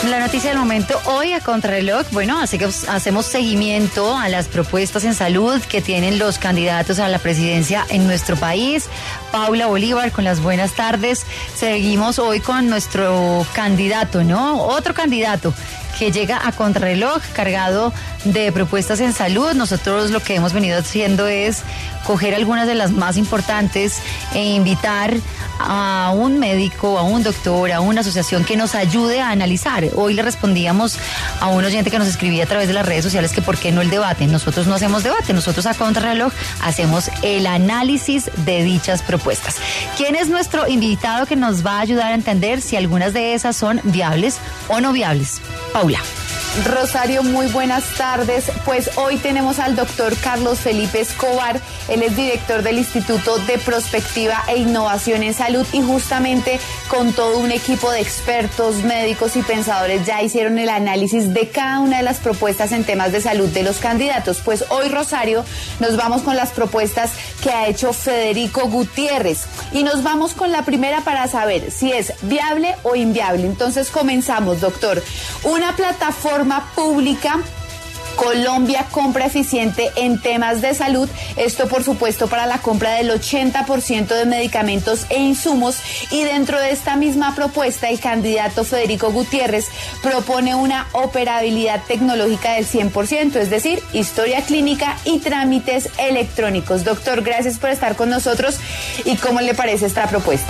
La noticia del momento hoy a Contrarreloj, bueno, así que hacemos seguimiento a las propuestas en salud que tienen los candidatos a la presidencia en nuestro país. Paula Bolívar, con las buenas tardes. Seguimos hoy con nuestro candidato, ¿no? Otro candidato que llega a Contrarreloj cargado de propuestas en salud. Nosotros lo que hemos venido haciendo es coger algunas de las más importantes e invitar a un médico, a un doctor, a una asociación que nos ayude a analizar. Hoy le respondíamos a un oyente que nos escribía a través de las redes sociales que por qué no el debate. Nosotros no hacemos debate, nosotros a Contrarreloj hacemos el análisis de dichas propuestas. ¿Quién es nuestro invitado que nos va a ayudar a entender si algunas de esas son viables o no viables? Paula. Rosario, muy buenas tardes. Pues hoy tenemos al doctor Carlos Felipe Escobar. Él es director del Instituto de Prospectiva e Innovación en Salud y justamente con todo un equipo de expertos, médicos y pensadores ya hicieron el análisis de cada una de las propuestas en temas de salud de los candidatos. Pues hoy, Rosario, nos vamos con las propuestas que ha hecho Federico Gutiérrez y nos vamos con la primera para saber si es viable o inviable. Entonces comenzamos, doctor. Una plataforma pública, Colombia Compra Eficiente en temas de salud, esto por supuesto para la compra del 80% de medicamentos e insumos, y dentro de esta misma propuesta el candidato Federico Gutiérrez propone una operabilidad tecnológica del 100%, es decir, historia clínica y trámites electrónicos. Doctor, gracias por estar con nosotros y ¿cómo le parece esta propuesta?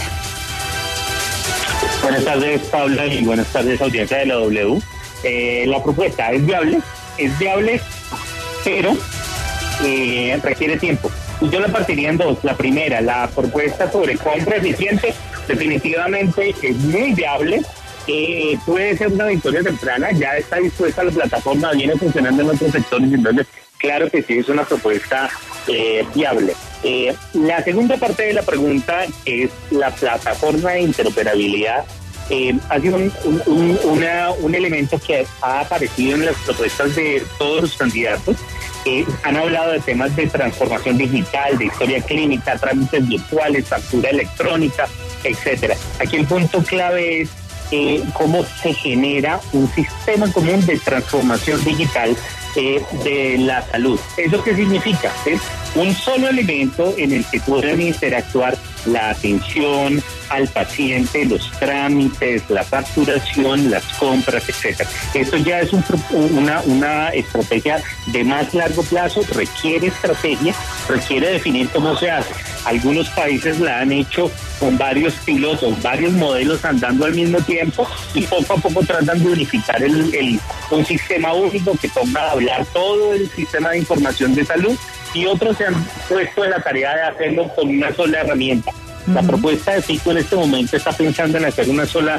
Buenas tardes, Paula, y buenas tardes, audiencia de la W. La propuesta es viable, pero requiere tiempo. Y yo la partiría en dos. La primera, la propuesta sobre compra eficiente, definitivamente es muy viable. Puede ser una victoria temprana, ya está dispuesta la plataforma, viene funcionando en otros sectores, entonces claro que sí es una propuesta viable. La segunda parte de la pregunta es la plataforma de interoperabilidad. Ha sido un elemento que ha aparecido en las propuestas de todos los candidatos. Han hablado de temas de transformación digital, de historia clínica, trámites virtuales, factura electrónica, etcétera. Aquí el punto clave es cómo se genera un sistema común de transformación digital de la salud. ¿Eso qué significa? Es un solo elemento en el que puedan interactuar la atención al paciente, los trámites, la facturación, las compras, etcétera. Esto ya es una estrategia de más largo plazo, requiere estrategia, requiere definir cómo se hace. Algunos países la han hecho con varios pilotos, varios modelos andando al mismo tiempo y poco a poco tratan de unificar un sistema único que ponga a hablar todo el sistema de información de salud, y otros se han puesto en la tarea de hacerlo con una sola herramienta. La propuesta de Fico en este momento está pensando en hacer una sola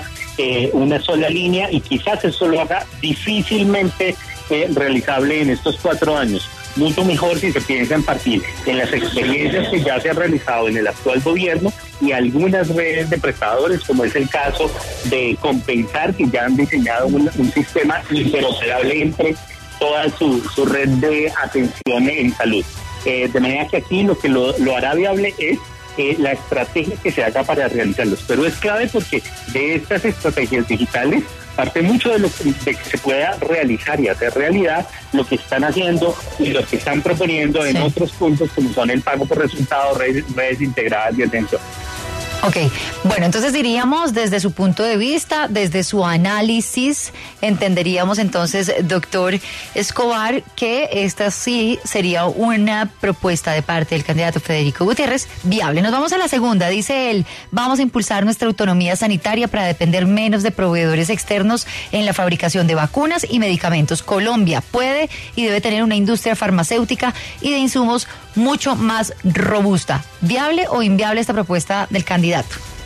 línea, y quizás eso lo haga difícilmente realizable en estos 4 años. Mucho mejor si se piensa en partir en las experiencias que ya se han realizado en el actual gobierno y algunas redes de prestadores, como es el caso de Compensar, que ya han diseñado un sistema interoperable entre toda su red de atención en salud. De manera que aquí lo que lo hará viable es la estrategia que se haga para realizarlos. Pero es clave porque de estas estrategias digitales parte mucho de que se pueda realizar y hacer realidad lo que están haciendo y lo que están proponiendo en otros puntos, como son el pago por resultados, redes integradas de atención. Ok, bueno, entonces diríamos desde su punto de vista, desde su análisis, entenderíamos entonces, doctor Escobar, que esta sí sería una propuesta de parte del candidato Federico Gutiérrez viable. Nos vamos a la segunda, dice él: vamos a impulsar nuestra autonomía sanitaria para depender menos de proveedores externos en la fabricación de vacunas y medicamentos. Colombia puede y debe tener una industria farmacéutica y de insumos mucho más robusta. ¿Viable o inviable esta propuesta del candidato?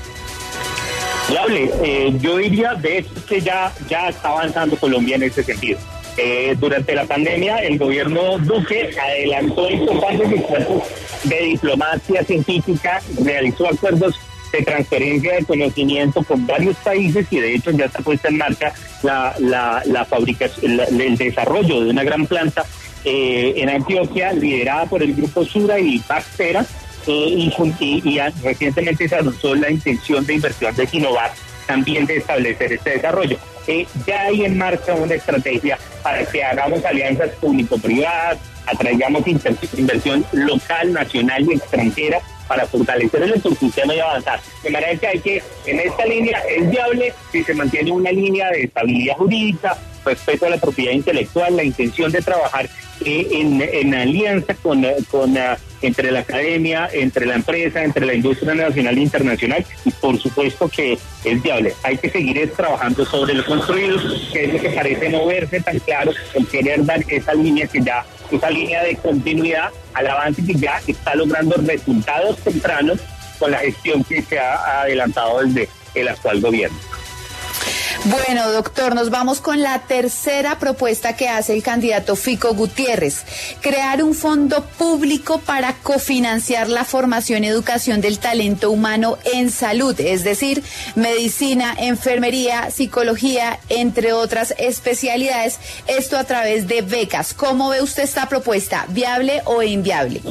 Viable. Yo diría de hecho que ya está avanzando Colombia en ese sentido. Durante la pandemia el gobierno Duque adelantó importantes esfuerzos de diplomacia científica, realizó acuerdos de transferencia de conocimiento con varios países y de hecho ya está puesta en marcha la fabricación, el desarrollo de una gran planta en Antioquia, liderada por el Grupo Sura y Baxtera, y recientemente se anunció la intención de inversión de Sinovac también de establecer este desarrollo. Ya hay en marcha una estrategia para que hagamos alianzas público-privadas, atraigamos inversión local, nacional y extranjera para fortalecer el ecosistema y avanzar. De manera que hay que, en esta línea, es viable si se mantiene una línea de estabilidad jurídica, respeto a la propiedad intelectual, la intención de trabajar en alianza entre la academia, entre la empresa, entre la industria nacional e internacional, y por supuesto que es viable. Hay que seguir trabajando sobre lo construido, que es lo que parece no verse tan claro, el querer dar esa línea de continuidad al avance que ya está logrando resultados tempranos con la gestión que se ha adelantado desde el actual gobierno. Bueno, doctor, nos vamos con la tercera propuesta que hace el candidato Fico Gutiérrez: crear un fondo público para cofinanciar la formación y educación del talento humano en salud, es decir, medicina, enfermería, psicología, entre otras especialidades, esto a través de becas. ¿Cómo ve usted esta propuesta? ¿Viable o inviable?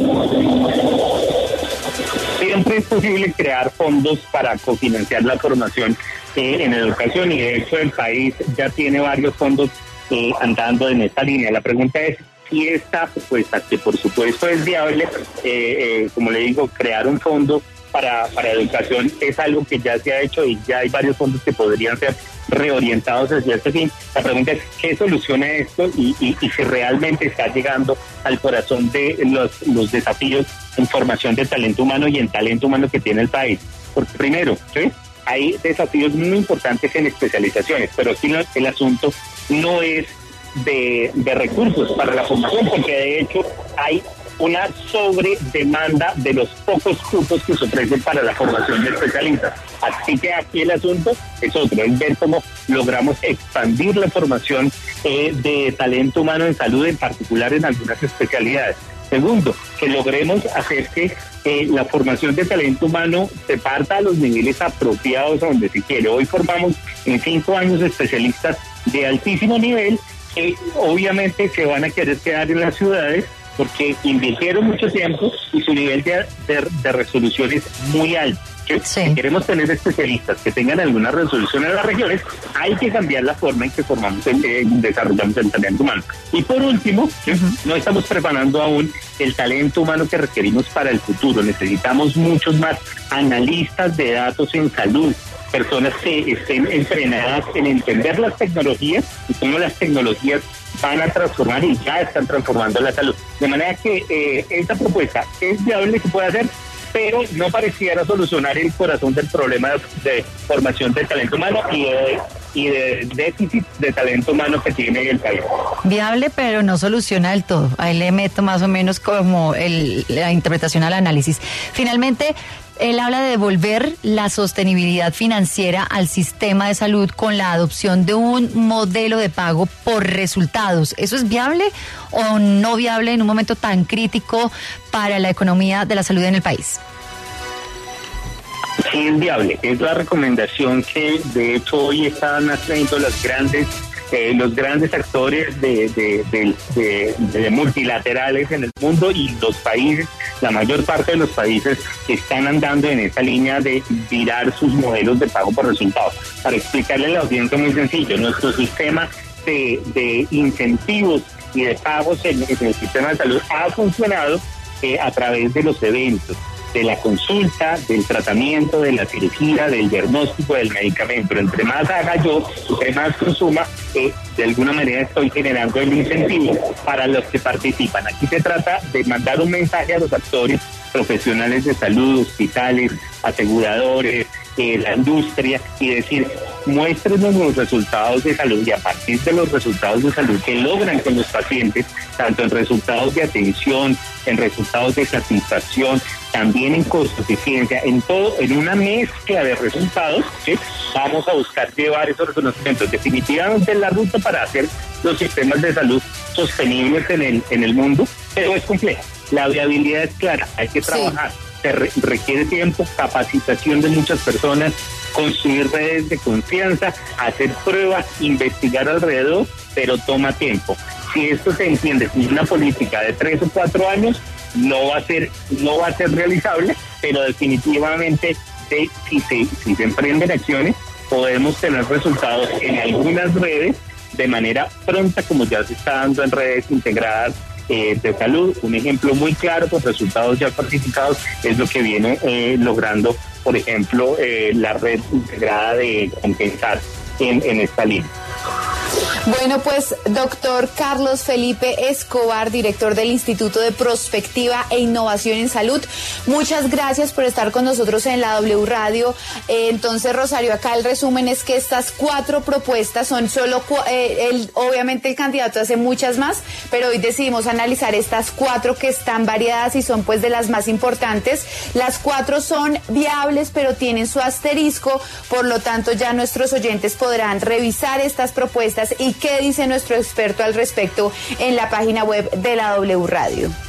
Siempre es posible crear fondos para cofinanciar la formación en educación, y de hecho el país ya tiene varios fondos andando en esta línea. La pregunta es si esta propuesta, que por supuesto es viable, como le digo, crear un fondo para educación es algo que ya se ha hecho y ya hay varios fondos que podrían ser reorientados hacia este fin. La pregunta es qué soluciona esto y si realmente está llegando al corazón de los desafíos en formación de talento humano y en talento humano que tiene el país. Porque primero, ¿sí?, hay desafíos muy importantes en especializaciones, pero aquí el asunto no es de recursos para la formación, porque de hecho hay una sobredemanda de los pocos cupos que se ofrecen para la formación de especialistas. Así que aquí el asunto es otro, es ver cómo logramos expandir la formación de talento humano en salud, en particular en algunas especialidades. Segundo, que logremos hacer que la formación de talento humano se parta a los niveles apropiados a donde se quiere. Hoy formamos en 5 años especialistas de altísimo nivel que obviamente se van a querer quedar en las ciudades porque invirtieron mucho tiempo y su nivel de resolución es muy alto. Sí. Si queremos tener especialistas que tengan alguna resolución en las regiones, hay que cambiar la forma en que desarrollamos el talento humano. Y por último, no estamos preparando aún el talento humano que requerimos para el futuro. Necesitamos muchos más analistas de datos en salud, personas que estén entrenadas en entender las tecnologías y cómo las tecnologías van a transformar y ya están transformando la salud. De manera que esta propuesta es viable, se puede hacer, pero no pareciera solucionar el corazón del problema de formación de talento humano y de déficit de talento humano que tiene el país. Viable, pero no soluciona del todo. Ahí le meto más o menos como la interpretación al análisis. Finalmente, él habla de devolver la sostenibilidad financiera al sistema de salud con la adopción de un modelo de pago por resultados. ¿Eso es viable o no viable en un momento tan crítico para la economía de la salud en el país? Sí, es viable. Es la recomendación que de hecho hoy están haciendo los grandes actores de multilaterales en el mundo, y los países, la mayor parte de los países están andando en esa línea de virar sus modelos de pago por resultados. Para explicarle a la audiencia muy sencillo, nuestro sistema de incentivos y de pagos en el sistema de salud ha funcionado a través de los eventos, de la consulta, del tratamiento, de la cirugía, del diagnóstico, del medicamento. Entre más haga yo, entre más consuma, de alguna manera estoy generando el incentivo para los que participan. Aquí se trata de mandar un mensaje a los actores profesionales de salud, hospitales, aseguradores, la industria, y decir, muéstrenos los resultados de salud, y a partir de los resultados de salud que logran con los pacientes, tanto en resultados de atención, en resultados de satisfacción, también en costo, eficiencia, en todo, en una mezcla de resultados, ¿sí?, vamos a buscar llevar esos reconocimientos. Definitivamente es la ruta para hacer los sistemas de salud sostenibles en el mundo, pero es compleja. La viabilidad es clara, hay que trabajar. Sí. Requiere tiempo, capacitación de muchas personas, construir redes de confianza, hacer pruebas, investigar alrededor, pero toma tiempo. Si esto se entiende como una política de 3 o 4 años, no va a ser realizable, pero definitivamente si se emprenden acciones, podemos tener resultados en algunas redes de manera pronta, como ya se está dando en redes integradas de salud. Un ejemplo muy claro con resultados ya cuantificados es lo que viene logrando, por ejemplo, la red integrada de Compensar en esta línea. Bueno, pues doctor Carlos Felipe Escobar, director del Instituto de Prospectiva e Innovación en Salud, muchas gracias por estar con nosotros en la W Radio. Entonces, Rosario, acá el resumen es que estas 4 propuestas son solo, obviamente el candidato hace muchas más, pero hoy decidimos analizar estas 4 que están variadas y son pues de las más importantes. Las 4 son viables, pero tienen su asterisco, por lo tanto ya nuestros oyentes podrán revisar estas propuestas y qué dice nuestro experto al respecto en la página web de la W Radio.